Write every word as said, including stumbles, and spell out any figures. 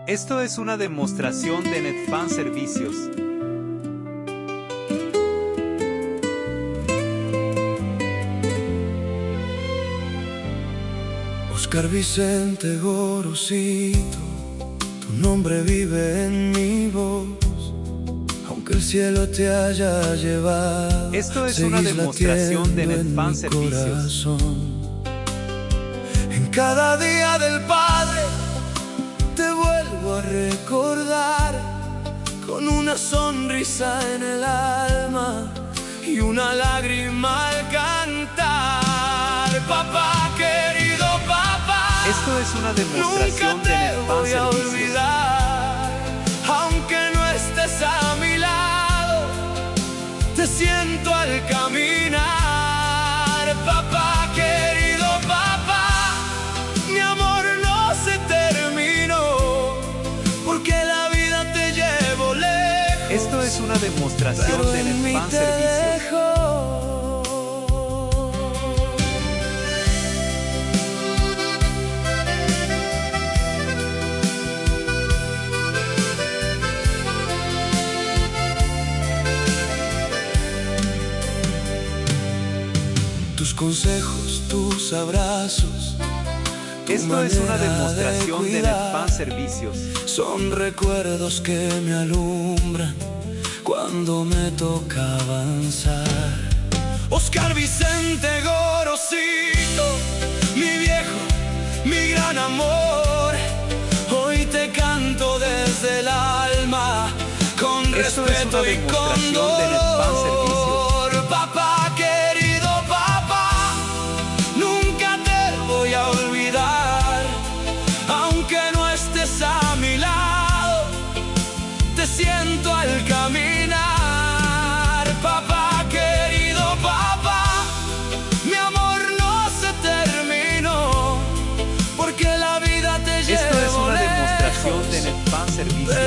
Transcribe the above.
Esto es una demostración de Netfan Servicios. Oscar Vicente Gorosito, tu nombre vive en mi voz. Aunque el cielo te haya llevado, esto es una demostración de Netfan Servicios. En cada día del Padre te vuelvo a recordar, con una sonrisa en el alma y una lágrima al cantar. Papá, querido papá, esto es una demostración de Netfan Servicios. Aunque no estés a mi lado, te siento al caminar. Papá, querido papá, mi amor no se terminó, porque la vida te llevo lejos. Esto es una demostración de Netfan Servicios. Tus consejos, tus abrazos, tu esto es una demostración de, de Netfan Servicios. Son recuerdos que me alumbran cuando me toca avanzar. Oscar Vicente Gorosito, mi viejo, mi gran amor, hoy te canto desde el alma, con esto respeto es y con dolor. Papá, querido papá, nunca te voy a olvidar. Aunque no estés a mi lado, te siento al caminar. Papá, querido papá, mi amor no se terminó, porque la vida te llevó esto es una lejos. demostración de Netfan Servicios.